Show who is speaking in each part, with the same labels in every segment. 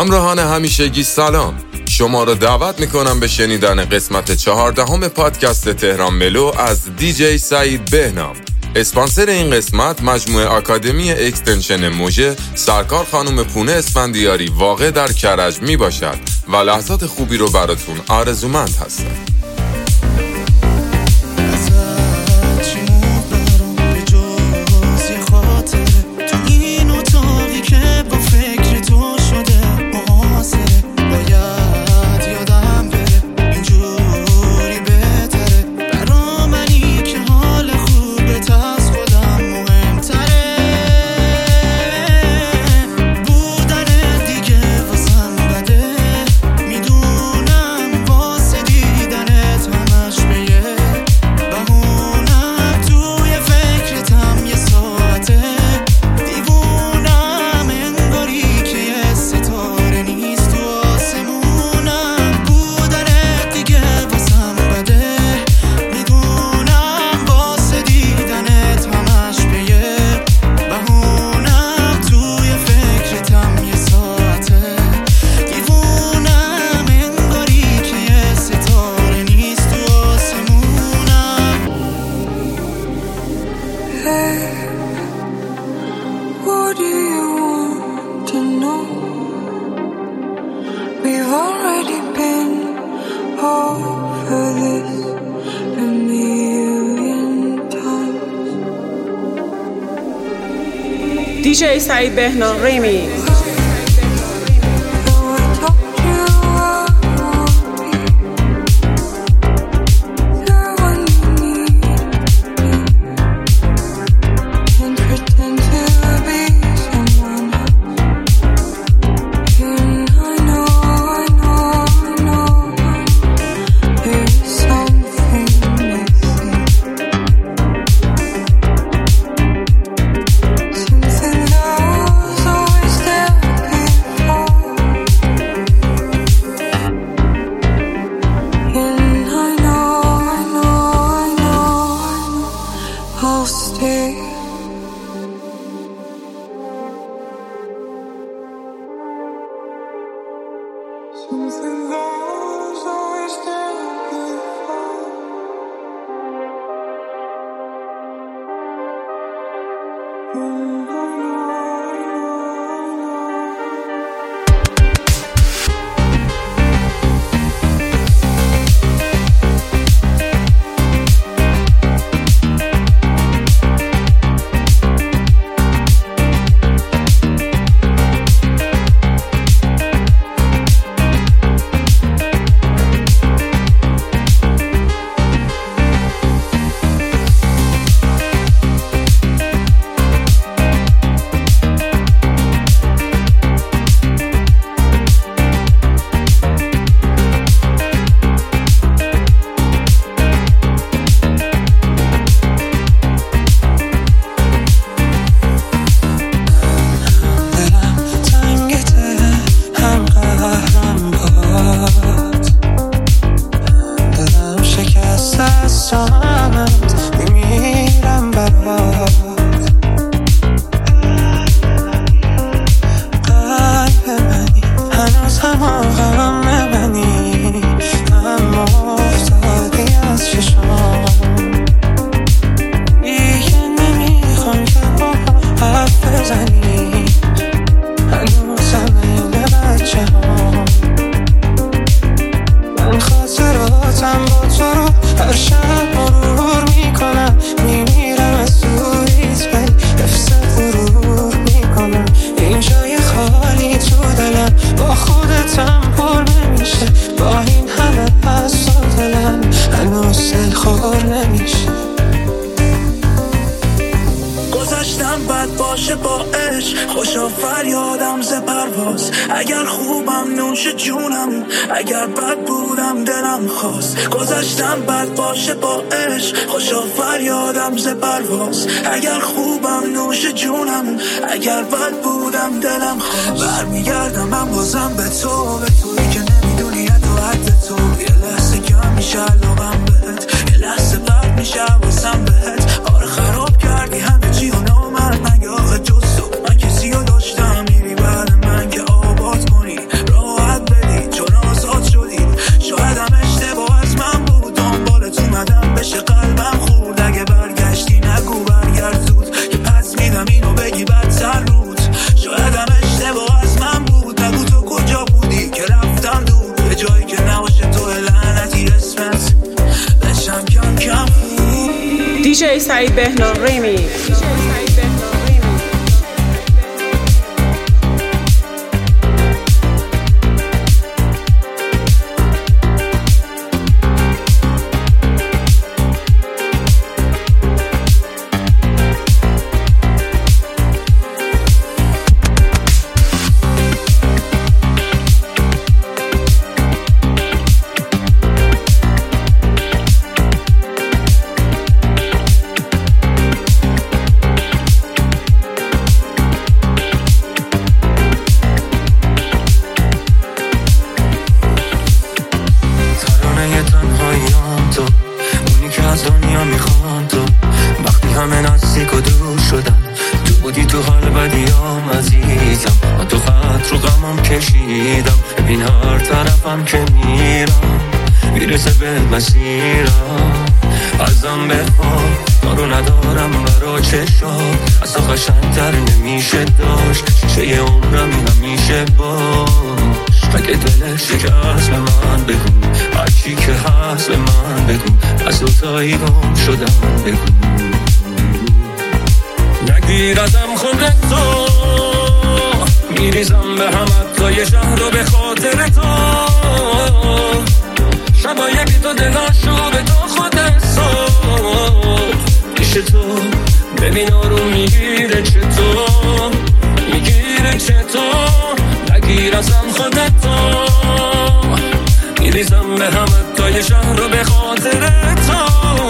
Speaker 1: همراهان همیشگی سلام. شما رو دعوت میکنم به شنیدن قسمت 14 پادکست تهران ملو از دیجی سعید بهنام. اسپانسر این قسمت مجموعه آکادمی اکستنشن موژه سرکار خانم پونه اسفندیاری واقع در کرج می باشد و لحظات خوبی رو براتون آرزومند هستم.
Speaker 2: دیجی سعید بهنام ریمیکس.
Speaker 3: اگر خوبم نوش جونم، اگر بد بودم دلم خواست گذشتم بد باشه با عشق، خوشا فریادم ز پرواز. اگر خوبم نوش جونم، اگر بد بودم دلم خواست برمیگردم من بازم به تو، به تویی که نمیدونی تو حد تو. یه لحظه کم میشه علاقم بهت، یه لحظه بد میشه واسم بهت. آره خراب کردی همه چی و نامرد، مگه آخه جز تو من کسی رو داشتم میری بعد من که آباد کنی
Speaker 2: DJ سعید بهنام ریمیکس.
Speaker 4: ازم بخواه دارو ندارم برا چشام اصلا قشنگ‌تر نمیشه داشت شیشه عمرم همیشه باش اگه دلش شکست به من بگو هرچی که هست به من بگو از دوتایی گم شدم بگو نگیر ازم خودتو میریزم به هم حتی یه شهر رو به خاطر تو شبای بی تو دلاشو به تو خود حساب پیش تو ببین آروم میگیره چطور میگیره چطور نگیر ازم خودتو میریزم به هم حتی یه شهر رو به خاطر تو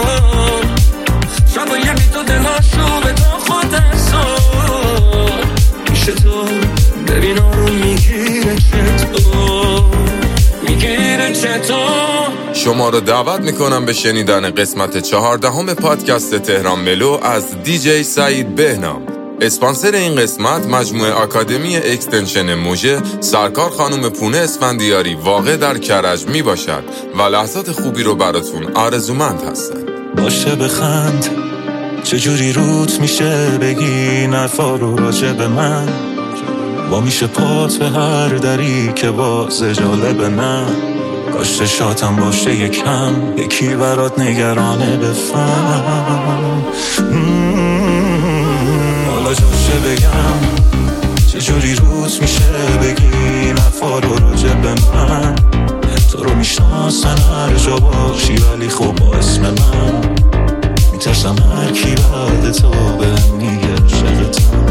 Speaker 4: شبای بی تو دلاشو به تو خود حساب پیش تو ببین آروم میگیره چطور میگیره چطور.
Speaker 1: شما رو دعوت میکنم به شنیدن قسمت 14 پادکست تهران ملو از دیجی سعید بهنام. اسپانسر این قسمت مجموعه آکادمی اکستنشن موژه سرکار خانم پونه اسفندیاری واقع در کرج می باشد و لحظات خوبی رو براتون آرزومند هستن.
Speaker 4: باشه بخند چجوری روت میشه بگی نرفا رو راجع به من با میشه پات به هر دری که باز جالب نه کاش شاتم باشه یکم یکی برات نگرانه بفهم حالا جاشه بگم چجوری روت میشه بگی نفا رو راجع به من تو رو میشناسن هر جا باشی ولی خب با اسم من میترسم هر کی بعد تو به میگه عشقتم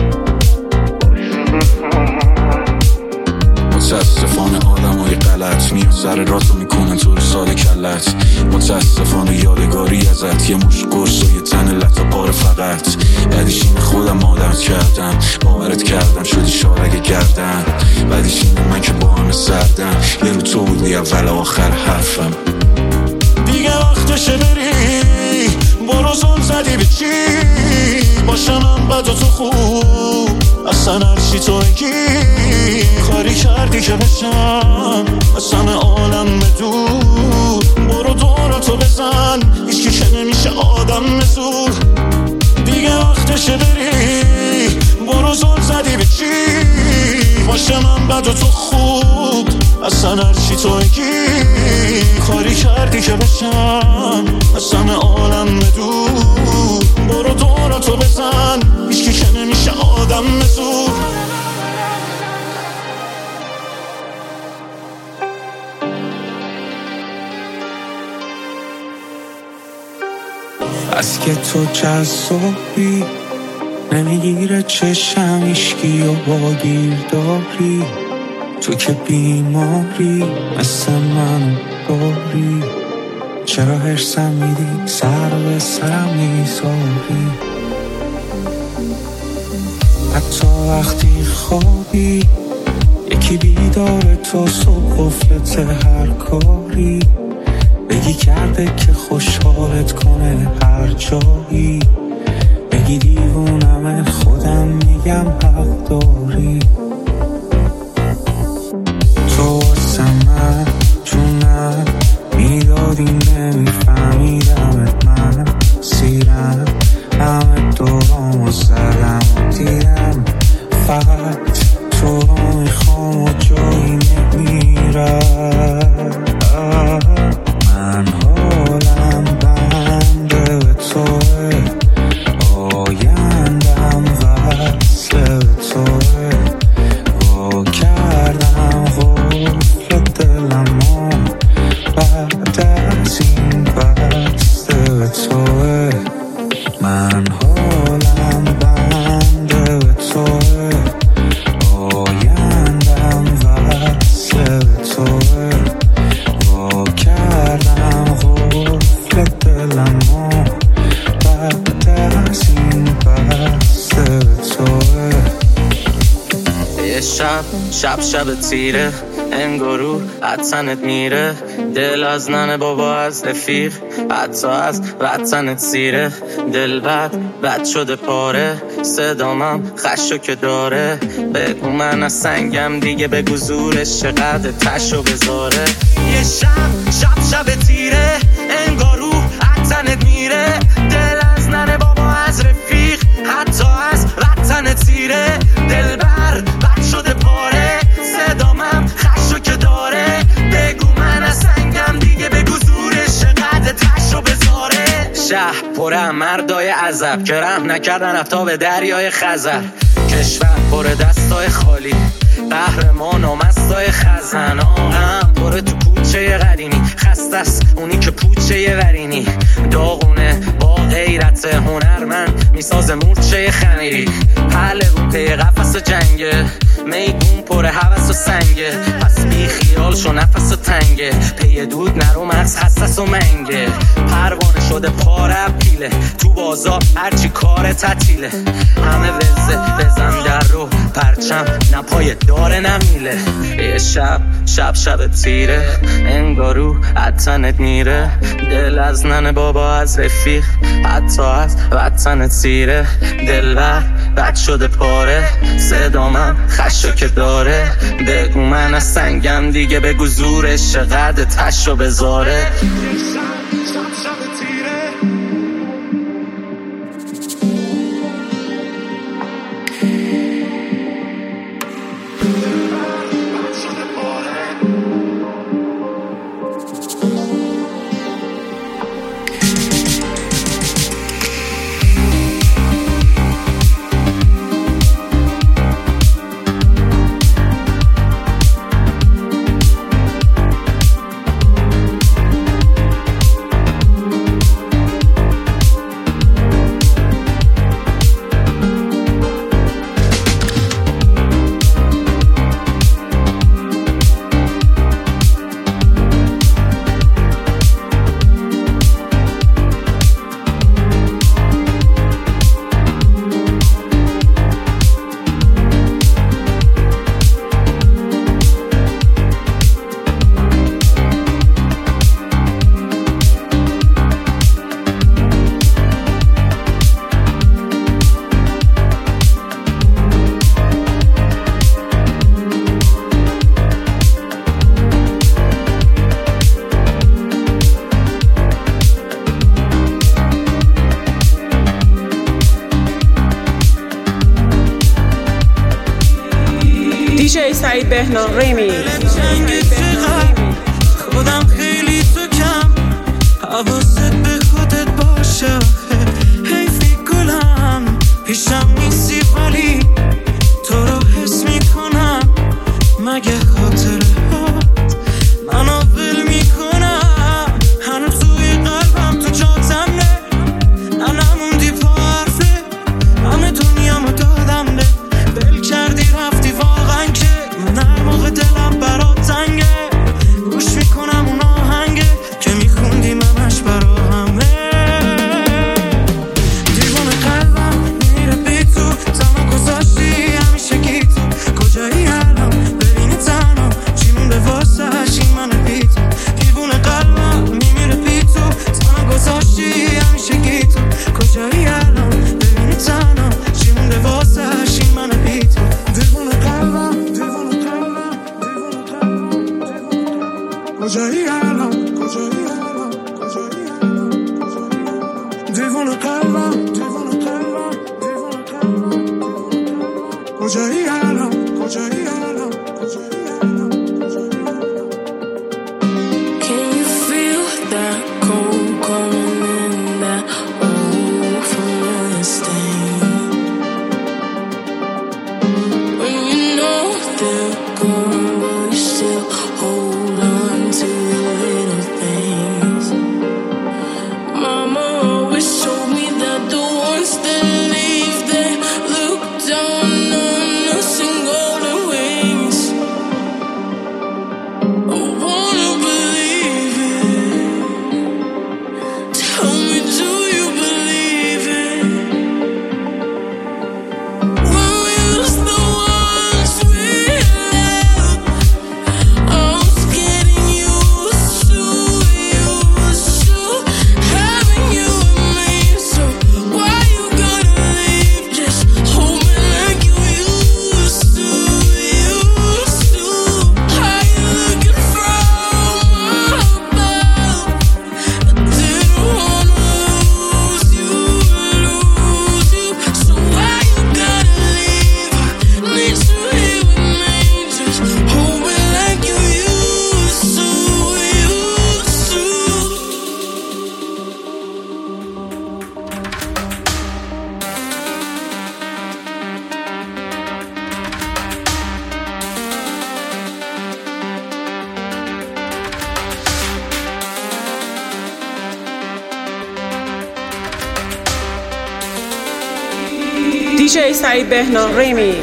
Speaker 4: متاسفانه آدمای غلط میان سر راستو میکنن تو رو ساده کلت متاسفانه یادگاری ازت یه مش قرص و یه تن لطه پاره فقط بعدش این خودم عادت کردم باورت کردم شدی شارگ گردن بعدش این من که با همه سردم یه رو تو بودی اول آخر حرفم دیگه وقتشه بری برو زن زدی به چی باشم من بد و تو خوب اصلا هرچی تو اگی کاری کردی که بشم از همه عالم دور برو دورتو بزن هیچکی که نمیشه آدم زور دیگه وقتشه بری برو زل زدی به چی باشه من بد و تو خوب اصلا هرچی تو اگی کاری کردی که بشم از همه عالم دور برو دورتو بزن هیچکی که نمیشه آدم زور از که تو جذابی نمیگیره چشم ایشکی و باگیر داری تو که بیماری مثل من داری چرا هرسم میدی سر به سرم میذاری حتی وقتی خوابی یکی بیداره تو صبح قفلت هر کاری بگی کرده که خوشحالت کنه هر جایی بگی دیوونم خودم میگم حق داری تو واسه من جونم میدادی نمیفهمیدمت من سیرم همه دورامو زدم و دیدم فقط تو رو میخوام و جایی نمیرم من حالم بنده به تو
Speaker 5: شب تیره انگارو عطنت میره دل از ننه بابا از رفیق حتی از وطنت سیره دل بد شده پاره صدامم خشو که داره بگو من از سنگم دیگه بگو زورش چقدر تشو بذاره یه شب تیره انگارو عطنت میره دل از ننه بابا از رفیق حتی از وطنت سیره دل بد شده پاره صدامم خشو که داره بگو من از سنگم دیگه بگو زورش چقدر تشو بذاره شهر پر مردای عذب که رحم نکردن رفتا به دریای خزر کشور پر دستای خالی قهرمان و مستای خزن آهم پر تو کوچه قدیمی خسته است اونی که پوچه ورینی داغونه با غیرت هنرمند میساز مورچه خمیری حله رو پی قفص جنگه میدون پر هوس و سنگه پس بی خیال شو نفس و تنگه پی دود نرو مغز حساس و منگه پروانه شده پاره پیله تو بازار هرچی کار تعطیله همه وزه بزن در رو پرچم نپای داره نمیله یه شب تیره انگارو عطنت میره دل از ننه بابا از رفیق حتی از وطنت سیره دل بد شده پاره صدامم خشو که داره بگو من از سنگم دیگه بگو زورش چقدر تشو بذاره شب تیره
Speaker 2: DJ سعید بهنام ریمی
Speaker 3: خودم خیلی تو کم حواست به خودت باشه حیفی گلم پیشم نیستی ولی تو رو حس میکنم مگه خاطرهات منو ول میکنم هنوز توی قلبم تو جاتم نه نموندی پا حرفه همه دنیامو دادم به ول کردی رفتی واقعا که من هر موقع دلم برات تنگه گوش میکنم اون آهنگه که میخوندی منش برا همه دیوونه قلبم میره بی تو تنها گذاشتی همیشه گی تو کجایی الان ببینی تنها چی مونده واسه این من بی تو دیوونه قلبم میره بی تو تنها گذاشتی همیشه گی تو کجایی الان ببینی تنها چی مونده واسه این من بی تو دیوونه قلبم کجایی الان دیوونه قلبم کجایی الان
Speaker 6: Can you feel that cold coming in, that old familiar stain? When you know they're gone, but you still hold on to the little things. Mama always told me that the ones that leave, they look down on us.
Speaker 2: DJ Said Behna Remix.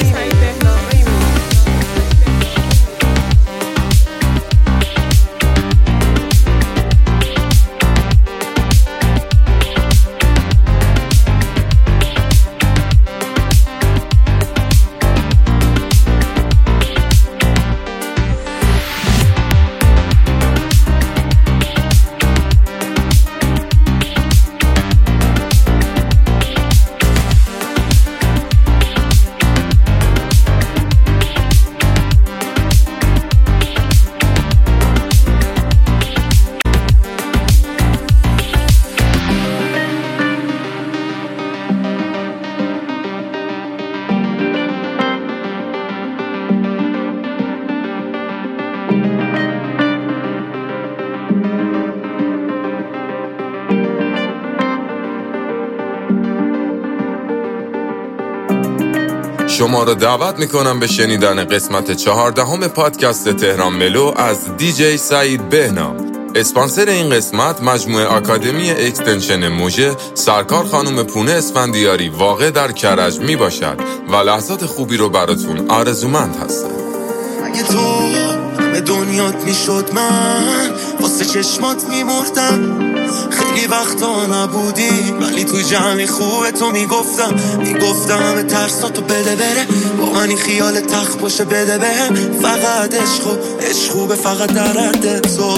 Speaker 1: شما را دعوت میکنم به شنیدن قسمت 14 پادکست تهران ملو از دیجی سعید بهنا. اسپانسر این قسمت مجموعه آکادمی اکستنشن موژه سرکار خانم پونه اسفندیاری واقع در کرج می باشد و لحظات خوبی رو براتون آرزومند هستم.
Speaker 3: اگه تو همه دنیات میشد من واسه چشمات میمردم، خیلی وقتا نبودی ولی تو جمعی خوبه تو میگفتم همه ترساتو بده بره، با من این خیال تخت باشه بده بهم، فقط عشق خوبه فقط در حد تو.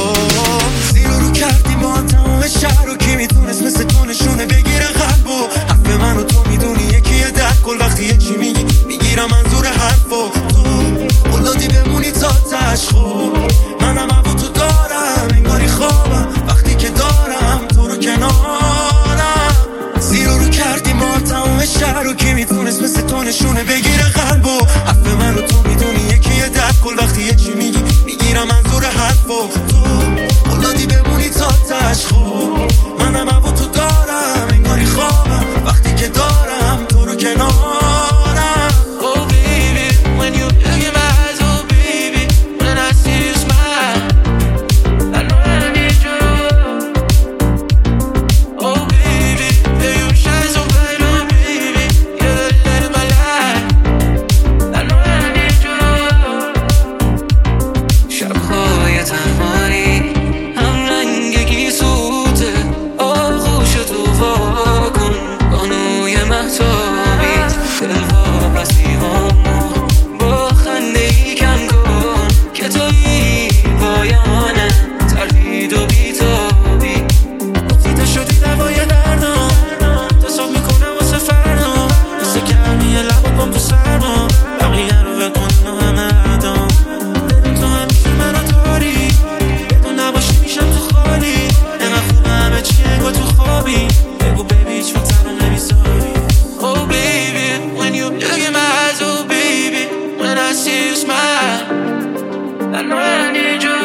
Speaker 3: زیر رو کردی با تمام شهر رو کی میتونست مثل تو نشونه بگیره قلبو، حرف منو تو میدونی یکیه درد کل وقتی یکی میگی میگیرم منظور حرفو، تو اولادی بمونی تا تشخو، منم هوا تو دارم انگاری خوابم وقتی که دارم تو رو کنارم. زیر رو کردی ما تمام شهر رو کی میتونست مثل تو نشونه بگیره قلبو، حرف منو تو میدونی یکیه درد کل وقتی یه چی میگی میگیرم منظور حرفو، تو اولادی بمونی تا تشخو، منم هوا تو دارم انگاری خوابم وقتی که دارم تو رو کنارم.
Speaker 6: Oh baby, when you look in my eyes, oh baby, when I see you smile, I know I need you. Oh baby, yeah you shine so bright, oh baby, you're the light of my life. I know I need you. شب‌های تنهایی هم رنگی سوته، آغوشتو وا کن بانوی مهتابیت، دلها مسیحامو با خنده‌ای کم کن که تویی پایانه تردید و بیتابی. وقتی تا شدی دوای دردم تصاب میکنم واسه فردا، مثل گرمی لبا بام تو سرما بقیه رو بکنم و همه ادام، بدون تو همیشه منو داری، بدون نباشی میشم تو خالی، انقدر خوبه همه چی انگار تو خوابی، بگو بیبی هیچ وقت تنها نمیذاری. Oh baby, when you look in my eyes, oh baby, when I see you smile, I know I need you.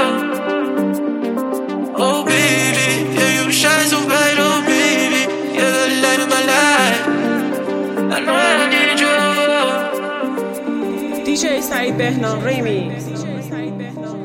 Speaker 6: Oh baby, yeah you shine so bright, oh baby, you're the light of my life. I know I need you.
Speaker 2: DJ Said Behna Remix.